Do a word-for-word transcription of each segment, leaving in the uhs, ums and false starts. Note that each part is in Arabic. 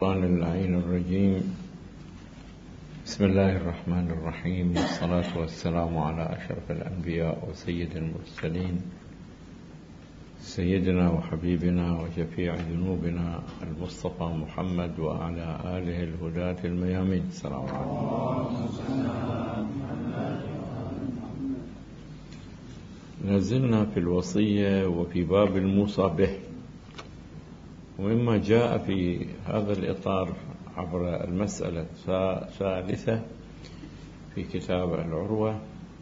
الشيطان اللعين الرجيم. بسم الله الرحمن الرحيم، والصلاة والسلام على أشرف الأنبياء وسيد المرسلين، سيدنا وحبيبنا وشفيع ذنوبنا المصطفى محمد وعلى آله الهداة الميامين. السلام عليكم. نزلنا في الوصية وفي باب الموصى به، ومما جاء في هذا الإطار عبر المسألة الثالثة في كتاب العروة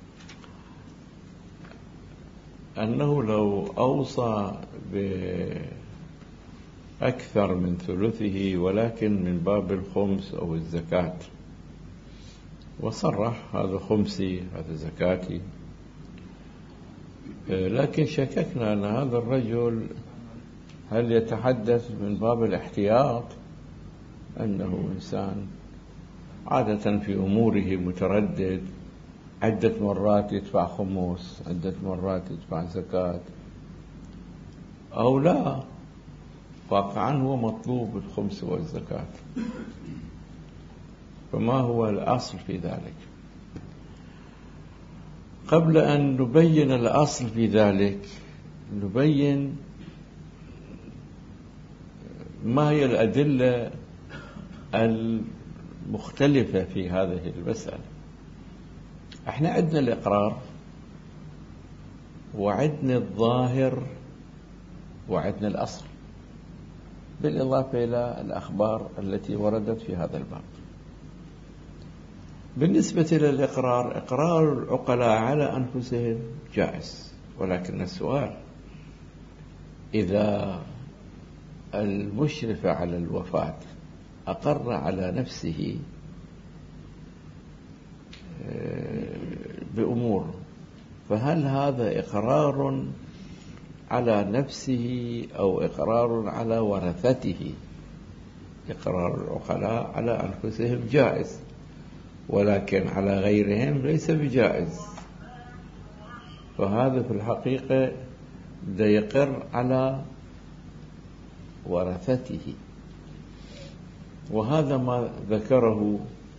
أنه لو أوصى بأكثر من ثلثه ولكن من باب الخمس أو الزكاة، وصرح هذا خمسي هذا زكاتي، لكن شككنا أن هذا الرجل هل يتحدث من باب الاحتياط، أنه إنسان عادة في أموره متردد، عدة مرات يدفع خمس، عدة مرات يدفع زكاة، أو لا واقعا هو مطلوب الخمس والزكاة. فما هو الأصل في ذلك؟ قبل أن نبين الأصل في ذلك نبين ما هي الأدلة المختلفة في هذه المسألة. احنا عندنا الإقرار، وعندنا الظاهر، وعندنا الأصل، بالإضافة إلى الأخبار التي وردت في هذا الباب. بالنسبة للإقرار، إقرار العقلاء على أنفسهم جائز، ولكن السؤال إذا المشرف على الوفاة أقر على نفسه بأمور، فهل هذا إقرار على نفسه أو إقرار على ورثته؟ إقرار العقلاء على أنفسهم جائز، ولكن على غيرهم ليس بجائز. فهذا في الحقيقة ده يقر على ورثته، وهذا ما ذكره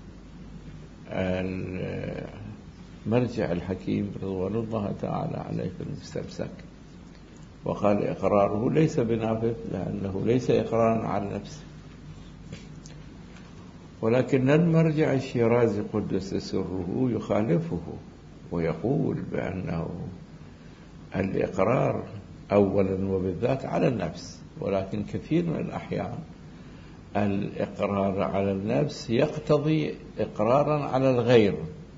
المرجع الحكيم رضوان الله تعالى عليه في المستمسك، وقال إقراره ليس بنافذ لأنه ليس إقرارا على نفسه. ولكن المرجع الشيرازي قدس سره يخالفه ويقول بأنه الإقرار أولا وبالذات على النفس، ولكن كثير من الأحيان الإقرار على النفس يقتضي إقرارا على الغير.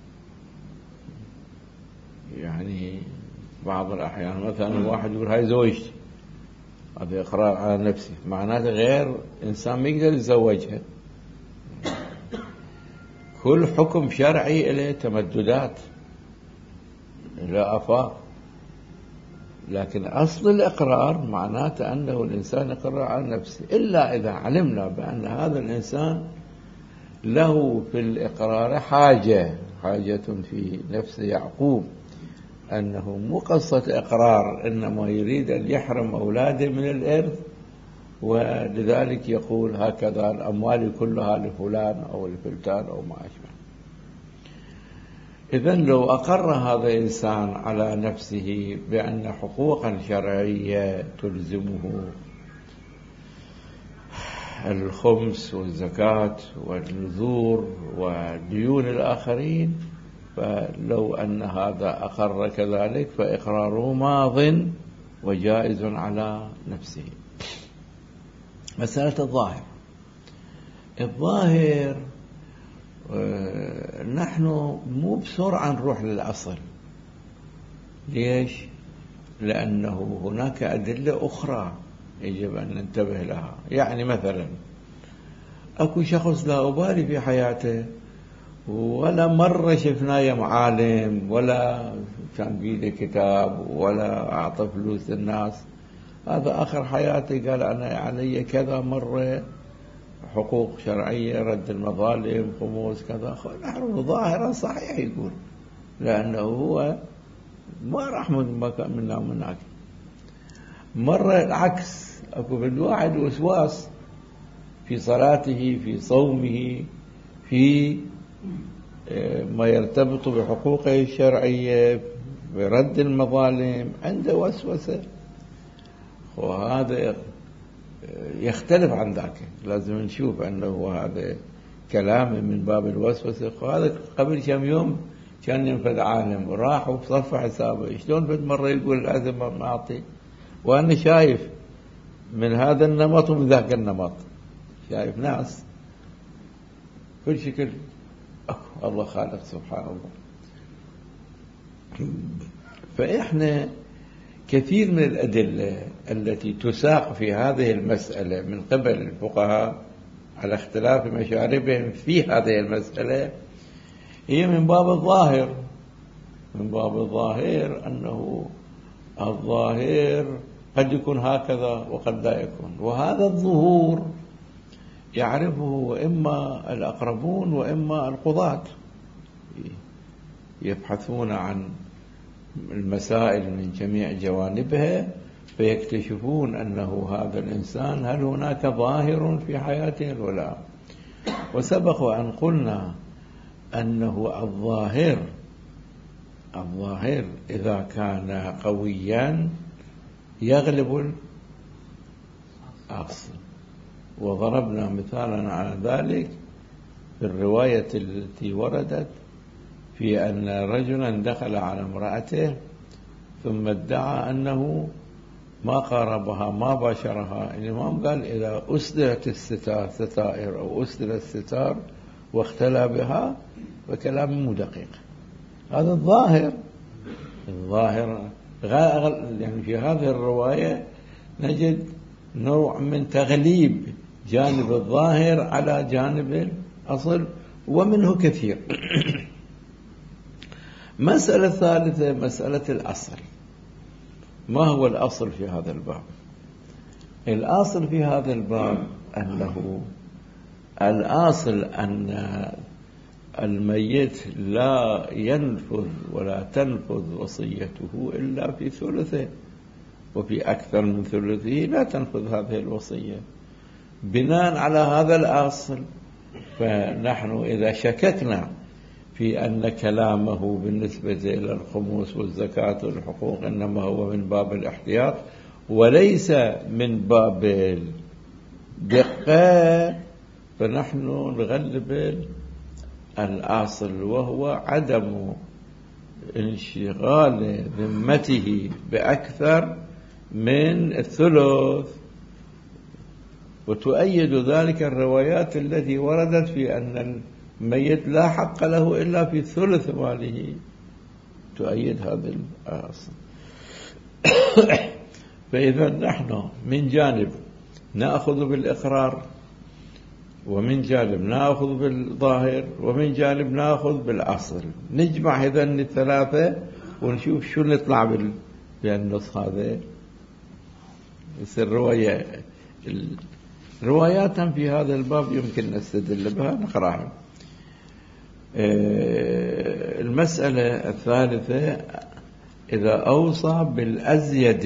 يعني بعض الأحيان مثلا واحد يقول هاي زوجتي، هذا إقرار على نفسي، معناته غير إنسان ما يقدر يتزوجها. كل حكم شرعي له تمددات، له آفاق، لكن أصل الإقرار معناته أنه الإنسان يقرر على نفسه، إلا إذا علمنا بأن هذا الإنسان له في الإقرار حاجة حاجة في نفس يعقوب، أنه مو قصة إقرار، إنما يريد أن يحرم أولاده من الإرث، ولذلك يقول هكذا الأموال كلها لفلان أو لفلتان أو ما أشبه. إذن لو أقر هذا الإنسان على نفسه بأن حقوقا شرعية تلزمه الخمس والزكاة والنذور وديون الآخرين، فلو أن هذا أقر كذلك فإقراره ماض وجائز على نفسه. مسألة الظاهر، الظاهر نحن مو بسرعة نروح للأصل. ليش؟ لأنه هناك أدلة أخرى يجب أن ننتبه لها. يعني مثلا أكو شخص لا أبالي في حياته، ولا مرة شفناه يا معالم، ولا كان بيده كتاب، ولا أعطى فلوس للناس. هذا آخر حياتي قال أنا علي كذا مرة حقوق شرعية، رد المظالم، خموس كذا. نحن ظاهرا صحيح يقول، لأنه هو ما راح من مكان منا ومناك. مرة العكس، أكو بالواحد وسواس في صلاته، في صومه، في ما يرتبط بحقوقه الشرعية، برد المظالم، عنده وسوسة، وهذا يختلف عن ذاك. لازم نشوف أنه هذا كلام من باب الوسوسة. وهذا قبل كم يوم كان ينفذ عالم وراح وصف حسابه، شلون فد مرة يقول لازم ما أعطي، وأنا شايف من هذا النمط ومن ذاك النمط، شايف ناس كل شكل. الله خالق سبحان الله. فإحنا كثير من الأدلة التي تساق في هذه المسألة من قبل الفقهاء على اختلاف مشاربهم في هذه المسألة هي من باب الظاهر، من باب الظاهر، أنه الظاهر قد يكون هكذا وقد لا يكون، وهذا الظهور يعرفه إما الأقربون وإما القضاة، يبحثون عن المسائل من جميع جوانبها فيكتشفون أنه هذا الإنسان هل هناك ظاهر في حياته ولا لا. وسبق أن قلنا أنه الظاهر الظاهر إذا كان قويا يغلب الأصل، وضربنا مثالا على ذلك في الرواية التي وردت في أن رجلا دخل على امرأته ثم ادعى أنه ما قاربها ما باشرها. الإمام قال إذا أسدلت الستار ستائر أو أسدل الستار واختلى بها فكلام مو دقيق. هذا الظاهر. الظاهر يعني في هذه الرواية نجد نوع من تغليب جانب الظاهر على جانب الأصل، ومنه كثير. مسألة ثالثة مسألة الأصل. ما هو الأصل في هذا الباب؟ الأصل في هذا الباب أنه الأصل أن الميت لا ينفذ ولا تنفذ وصيته إلا في ثلثه، وفي أكثر من ثلثه لا تنفذ هذه الوصية. بناء على هذا الأصل فنحن إذا شككنا في أن كلامه بالنسبة إلى الخموس والزكاة والحقوق إنما هو من باب الاحتياط وليس من باب الدقة، فنحن نغلب الأصل، وهو عدم انشغال ذمته بأكثر من الثلث. وتؤيد ذلك الروايات التي وردت في أن الميت لا حق له إلا في ثلث ماله، تؤيد هذا الأصل. فإذا نحن من جانب نأخذ بالإقرار، ومن جانب نأخذ بالظاهر، ومن جانب نأخذ بالأصل. نجمع هذين الثلاثة ونشوف شو نطلع بالنص هذا. يصير رواية روايات في هذا الباب يمكن نستدل بها، نقرأها. المسألة الثالثة إذا أوصى بالأزيد،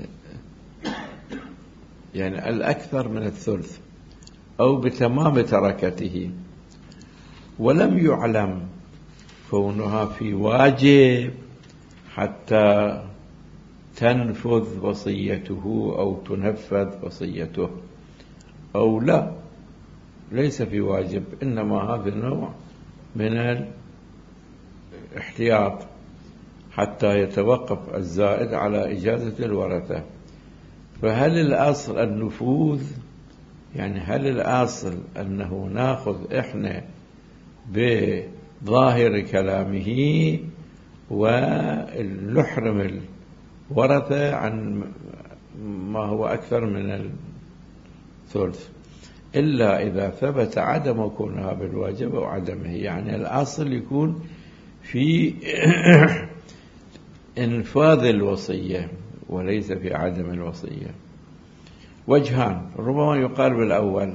يعني الأكثر من الثلث، أو بتمام تركته، ولم يعلم كونها في واجب حتى تنفذ وصيته أو تنفذ وصيته، أو لا ليس في واجب إنما هذا النوع من الاحتياط حتى يتوقف الزائد على إجازة الورثة. فهل الأصل النفوذ؟ يعني هل الأصل أنه ناخذ إحنا بظاهر كلامه ونحرم الورثة عن ما هو أكثر من الثلث، إلا إذا ثبت عدم كونها بالواجب أو عدمه. يعني الأصل يكون في إنفاذ الوصية وليس في عدم الوصية. وجهان، ربما يقال بالأول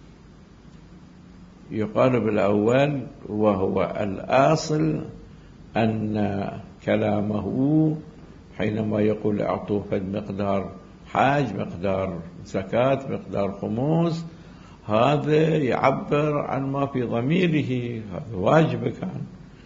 يقال بالأول وهو الأصل أن كلامه حينما يقول أعطوه مقدار حاج، مقدار زكاة، مقدار خموس، هذا يعبر عن ما في ضميره، هذا واجب كان.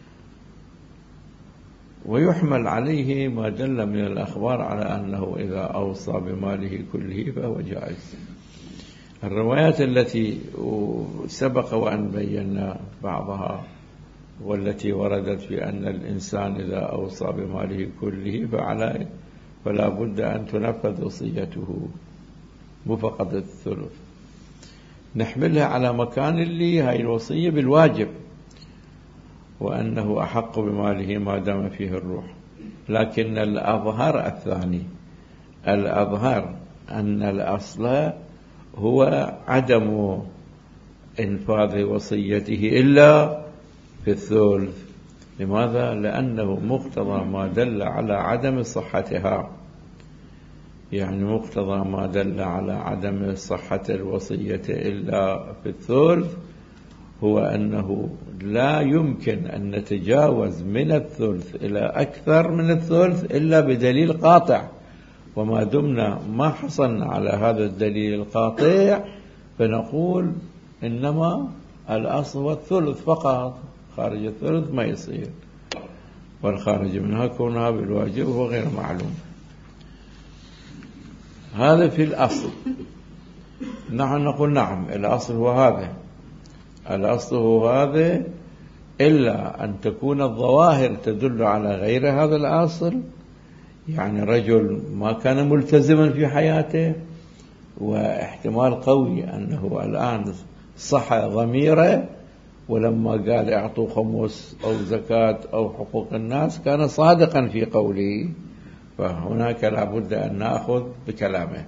ويحمل عليه ما دل من الأخبار على أنه إذا أوصى بماله كله فهو جائز. الروايات التي سبق وأن بينا بعضها والتي وردت في أن الإنسان إذا أوصى بماله كله فعليه فلا بد أن تنفذ وصيته مو فقط الثلث، نحملها على مكان اللي هاي الوصية بالواجب، وأنه أحق بماله ما دام فيه الروح. لكن الأظهر الثاني، الأظهر أن الأصل هو عدم إنفاذ وصيته إلا في الثلث. لماذا؟ لأنه مقتضى ما دل على عدم صحتها، يعني مقتضى ما دل على عدم صحة الوصية إلا في الثلث هو أنه لا يمكن أن نتجاوز من الثلث إلى أكثر من الثلث إلا بدليل قاطع، وما دمنا ما حصلنا على هذا الدليل القاطع فنقول إنما الأصل هو الثلث فقط، خارج الثلث ما يصير، والخارج منها كونها بالواجب هو غير معلوم. هذا في الأصل. نحن نقول نعم الأصل هو هذا، الأصل هو هذا، إلا أن تكون الظواهر تدل على غير هذا الأصل. يعني رجل ما كان ملتزما في حياته واحتمال قوي أنه الآن صح ضميره، ولما قال اعطوا خمس أو زكاة أو حقوق الناس كان صادقا في قوله، فهناك لابد أن نأخذ بكلامه.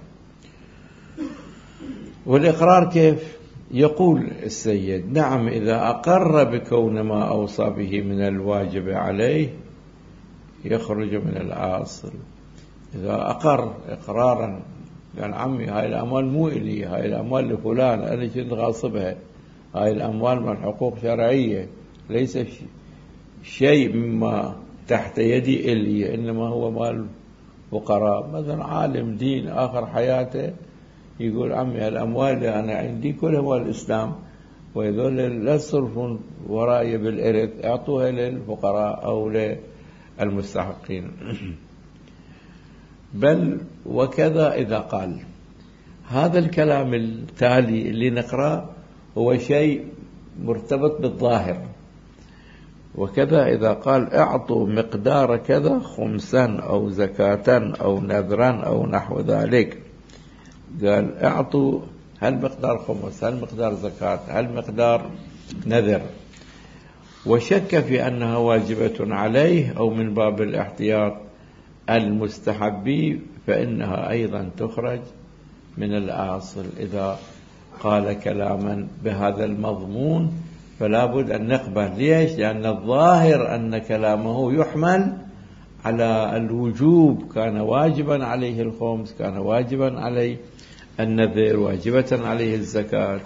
والإقرار كيف؟ يقول السيد نعم إذا أقر بكون ما أوصى به من الواجب عليه يخرج من الأصل. إذا أقر إقرارا قال عمي هاي الأموال مو إلي، هاي الأموال لفلان أنا كنت غاصبها، هاي الأموال من حقوق شرعية ليس شيء مما تحت يدي إلي، إنما هو مال فقراء. مثلا عالم دين آخر حياته يقول عمي الأموال اللي أنا عندي كلها أموال الإسلام، ويذول لا يصرفون ورائي بالإرث، أعطوها للفقراء أو للمستحقين. بل وكذا إذا قال هذا الكلام التالي اللي نقرأ هو شيء مرتبط بالظاهر، وكذا إذا قال اعطوا مقدار كذا خمسا أو زكاة أو نذرا أو نحو ذلك، قال اعطوا هل مقدار خمس، هل مقدار زكاة، هل مقدار نذر، وشك في أنها واجبة عليه أو من باب الاحتياط المستحبي، فإنها أيضا تخرج من الأصل. إذا قال كلاما بهذا المضمون فلا بد أن نقبل. ليش؟ لأن الظاهر أن كلامه يحمل على الوجوب، كان واجبا عليه الخمس، كان واجبا عليه النذر، واجبة عليه الزكاة.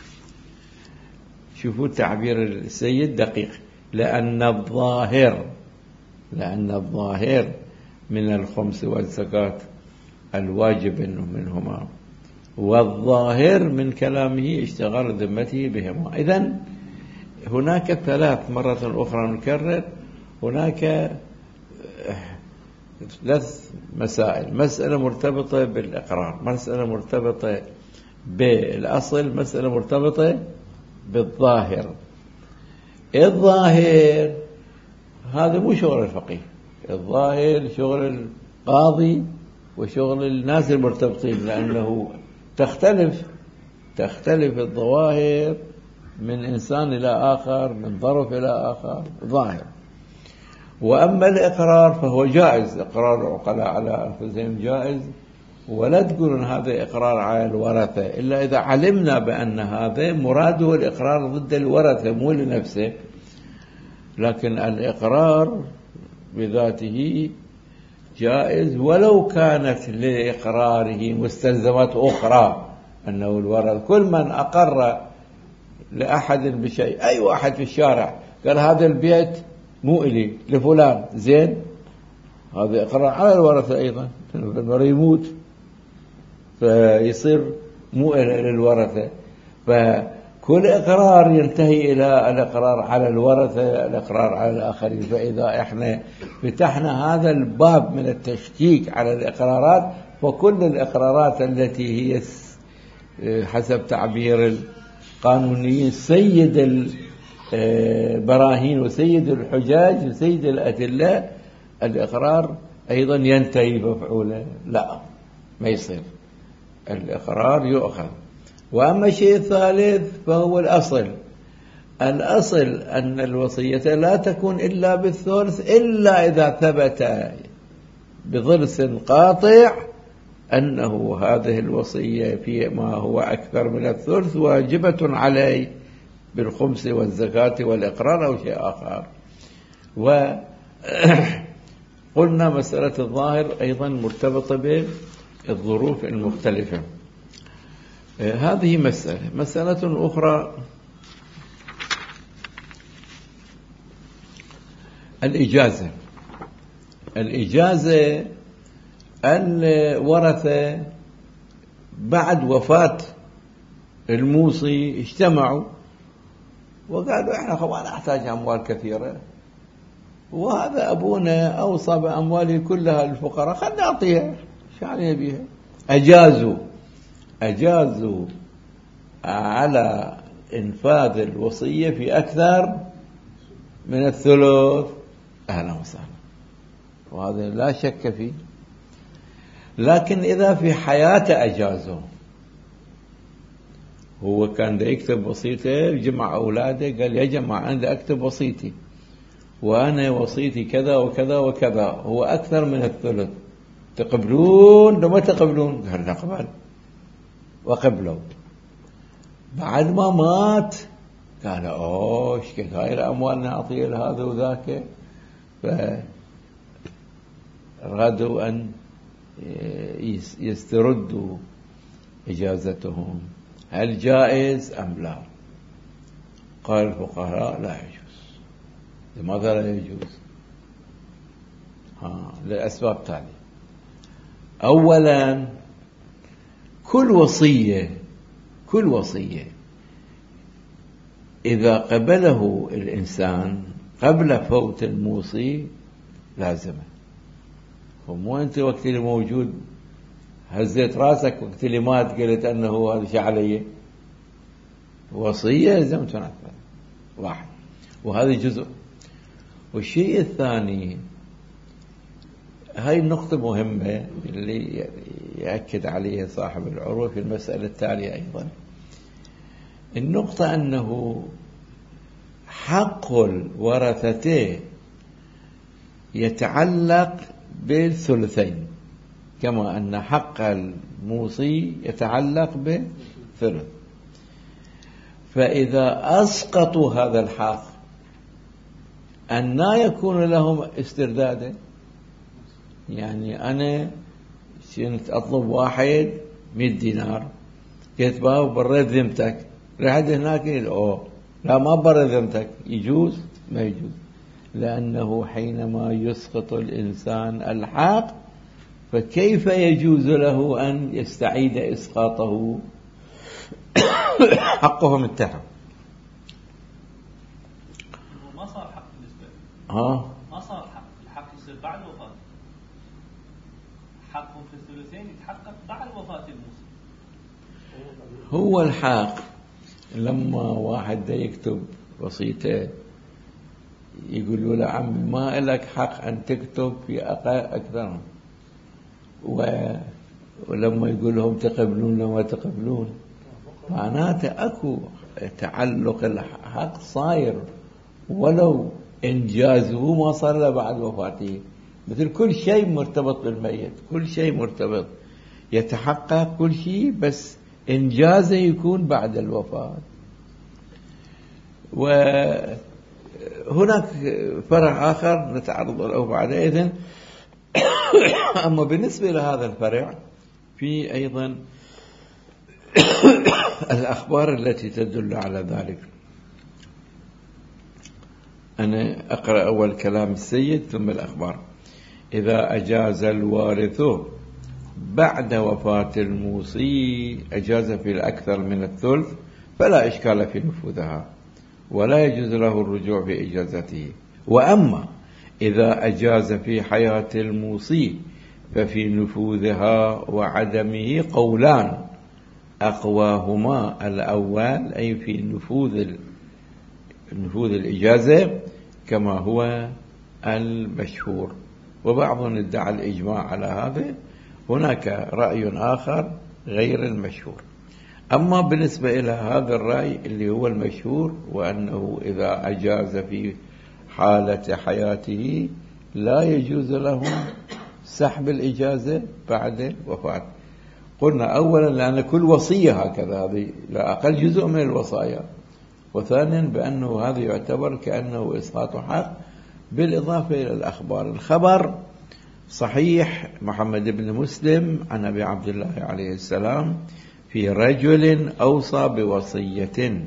شوفوا تعبير السيد دقيق، لأن الظاهر لأن الظاهر من الخمس والزكاة الواجب منهما، والظاهر من كلامه اشتغال ذمته بهما. إذن هناك ثلاث مرة أخرى نكرر، هناك ثلاث مسائل: مسألة مرتبطة بالإقرار، مسألة مرتبطة بالأصل، مسألة مرتبطة بالظاهر. الظاهر هذا مو شغل الفقيه، الظاهر شغل القاضي وشغل الناس المرتبطين، لأنه تختلف تختلف الظواهر من إنسان إلى آخر، من ظرف إلى آخر ظاهر. وأما الإقرار فهو جائز، إقرار العقلاء على أنفسهم جائز، ولا تقولون هذا إقرار على الورثة إلا إذا علمنا بأن هذا مراده الإقرار ضد الورثة مو لنفسه. لكن الإقرار بذاته جائز ولو كانت لإقراره مستلزمات أخرى، أنه الورث كل من أقر لأحد بشيء، أي واحد في الشارع قال هذا البيت مو إلي لفلان، زين، هذا إقرار على الورثة أيضا، لما يموت فيصير مو إلى الورثة. فكل إقرار ينتهي إلى الإقرار على الورثة، الإقرار على الآخرين. فإذا إحنا فتحنا هذا الباب من التشكيك على الإقرارات، فكل الإقرارات التي هي حسب تعبير القانونيين سيد البراهين وسيد الحجاج وسيد الأدلة، الإقرار أيضا ينتهي مفعولا. لا، ما يصير، الإقرار يؤخذ. وأما الشيء الثالث فهو الأصل. الأصل أن الوصية لا تكون إلا بالثلث إلا إذا ثبت بضرس قاطع أنه هذه الوصية فيما هو أكثر من الثلث واجبة عليه بالخمس والزكاة والإقرار أو شيء آخر. وقلنا مسألة الظاهر أيضا مرتبطة بالظروف المختلفة. هذه مسألة. مسألة أخرى الإجازة. الإجازة الورثة بعد وفاة الموصي اجتمعوا وقالوا احنا ما نحتاج أموال كثيرة، وهذا أبونا أوصى بأمواله كلها للفقراء، خلنا نعطيها، شو يعني بيها. أجازوا أجازوا على إنفاذ الوصية في أكثر من الثلث. أهلا وسهلا، وهذا لا شك فيه. لكن إذا في حياته أجازوا، هو كان دا يكتب وصيته، جمع أولاده قال يا جماعة أنا دا أكتب وصيتي وأنا وصيتي كذا وكذا وكذا، هو أكثر من الثلث، تقبلون لو ما تقبلون؟ قال نقبل، وقبلوا. بعد ما مات قال أوه ايش كثير هاي الأموال نعطيها لهذا وذاك، فأرادوا أن يستردوا إجازتهم. هل جائز أم لا؟ قال الفقهاء لا يجوز. لماذا لا يجوز؟ ها لأسباب تالية. أولا، كل وصية كل وصية إذا قبله الإنسان قبل فوت الموصي لازمه. ومو أنت وقت اللي موجود هزيت راسك، وقت اللي مات قلت أنه هذا شيء علي، وصية لازم تنفذ. واحد، وهذا جزء. والشيء الثاني، هاي النقطة مهمة اللي يأكد عليها صاحب العروة في المسألة التالية أيضا. النقطة أنه حق الورثة يتعلق بالثلثين، كما أن حق الموصي يتعلق بالثلث. فإذا أسقطوا هذا الحق أن لا يكون لهم استردادا. يعني أنا كنت أطلب واحد مئة دينار، قلت باه بريت ذمتك، رحت هناك أوه لا ما بريت ذمتك، يجوز؟ ما يجوز، لأنه حينما يسقط الإنسان الحق فكيف يجوز له أن يستعيد إسقاطه؟ حقهم انتهى. ما صار حق بالنسبة ها ما صار حق، الحق يصير بعد وفاته. حقهم في الثلثين يتحقق بعد وفاة الموصي. هو الحق لما واحد دا يكتب وصيته يقولوا له عمي ما لك حق أن تكتب في أكثر، ولما يقول لهم تقبلون وما تقبلون، معناته أكو تعلق الحق صاير ولو إنجازه ما صار له بعد وفاته. مثل كل شيء مرتبط بالميت، كل شيء مرتبط يتحقق كل شيء، بس إنجازه يكون بعد الوفاة. وهناك فرع آخر نتعرض له بعد إذن. أما بالنسبة لهذا الفرع في أيضا الأخبار التي تدل على ذلك. أنا أقرأ أول كلام السيد ثم الأخبار. إذا أجاز الوارث بعد وفاة الموصي، أجاز في الأكثر من الثلث، فلا إشكال في نفوذها ولا يجوز له الرجوع في إجازته. وأما إذا أجاز في حياة الموصي ففي نفوذها وعدمه قولان، أقواهما الأول أي في نفوذ نفوذ الإجازة كما هو المشهور، وبعضهم ادعى الإجماع على هذا. هناك رأي آخر غير المشهور. أما بالنسبة إلى هذا الرأي اللي هو المشهور، وأنه إذا أجاز في حالة حياته لا يجوز له سحب الإجازة بعد الوفاة. قلنا أولا لأن كل وصية هكذا، هذه لا أقل جزء من الوصايا. وثانيا بأنه هذا يعتبر كأنه إسقاط حق، بالإضافة إلى الأخبار. الخبر صحيح محمد بن مسلم عن أبي عبد الله عليه السلام في رجل أوصى بوصية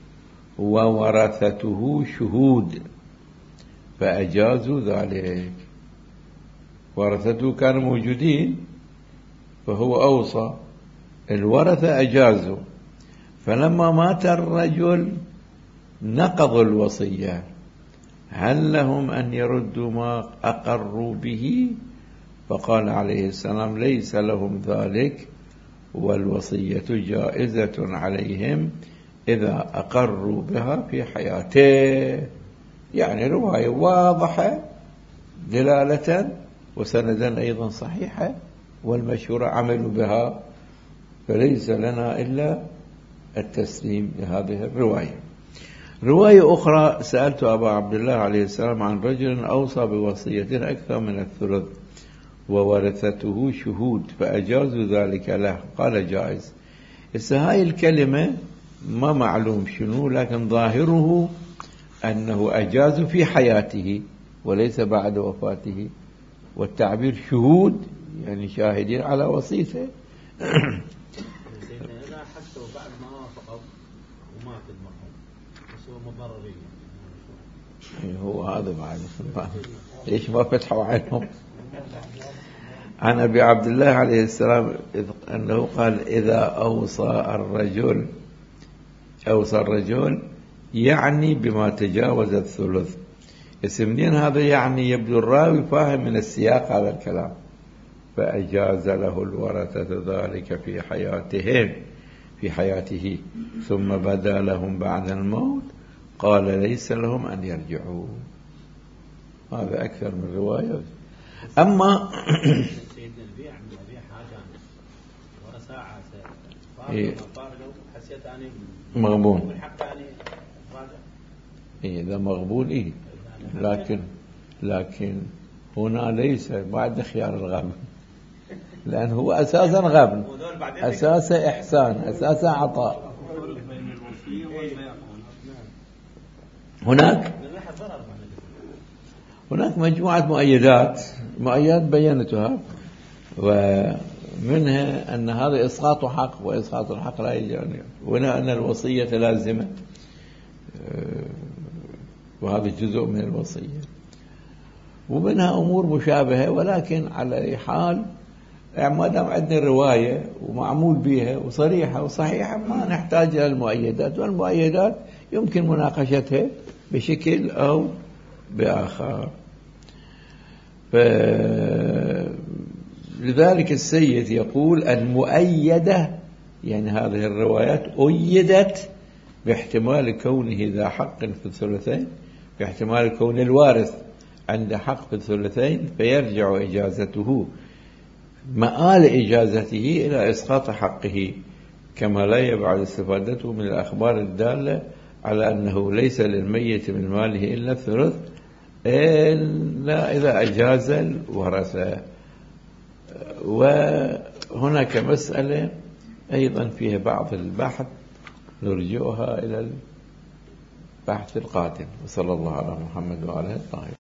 وورثته شهود فأجازوا ذلك. ورثته كانوا موجودين فهو أوصى، الورثة أجازوا، فلما مات الرجل نقضوا الوصية. هل لهم أن يردوا ما أقروا به؟ فقال عليه السلام ليس لهم ذلك، والوصية جائزة عليهم إذا أقروا بها في حياته. يعني رواية واضحة دلالة وسندا أيضا صحيحة، والمشهورة عملوا بها، فليس لنا إلا التسليم لهذه الرواية. رواية أخرى سألت أبا عبد الله عليه السلام عن رجل أوصى بوصية أكثر من الثلث وورثته شهود فأجازوا ذلك له، قال جائز. هاي الكلمة ما معلوم شنو، لكن ظاهره أنه أجاز في حياته وليس بعد وفاته، والتعبير شهود يعني شاهدين على وصيته. لا حتى بعد ما وافق ومات المرحوم بس هو مضررين. هو هذا بعد ليش ما فتحوا عنهم. عن أبي عبد الله عليه السلام أنه قال إذا أوصى الرجل أوصى الرجل يعني بما تجاوز الثلث. اسمين هذا يعني يبدو الراوي فاهم من السياق هذا الكلام. فأجاز له الورثة ذلك في حياتهم في حياته ثم بدا لهم بعد الموت قال ليس لهم أن يرجعوا. هذا أكثر من رواية. أما سيدنا البيع البيع حاجة ورا ساعة إيه فارقوا حسيت أني مغبون والحق أني راجع. إيه إذا مغبون إيه، لكن لكن هنا ليس بعد خيار الغبن، لأن هو أساسا غبن، أساسا إحسان، أساسا عطاء. هناك هناك مجموعة مؤيدات مؤيدات بينتها، ومنها أن هذا إسقاط حق، وإسقاط الحق لا يجري، وهنا أن الوصية لازمة، وهذا جزء من الوصية. ومنها أمور مشابهة، ولكن على أي حال ما دام عندنا رواية ومعمول بها وصريحة وصحيحة ما نحتاج إلى المؤيدات، والمؤيدات يمكن مناقشتها بشكل أو بآخر. لذلك السيد يقول المؤيدة يعني هذه الروايات أيدت باحتمال كونه ذا حق في الثلثين، باحتمال كون الوارث عند حق في الثلثين فيرجع إجازته مآل إجازته إلى إسقاط حقه، كما لا يبعد استفادته من الأخبار الدالة على أنه ليس للميت من ماله إلا الثلث إلا إذا أجاز الورثة. وهناك مسألة أيضا فيها بعض البحث نرجعها إلى البحث القادم. وصلى الله على محمد وعلى آله الطاهرين.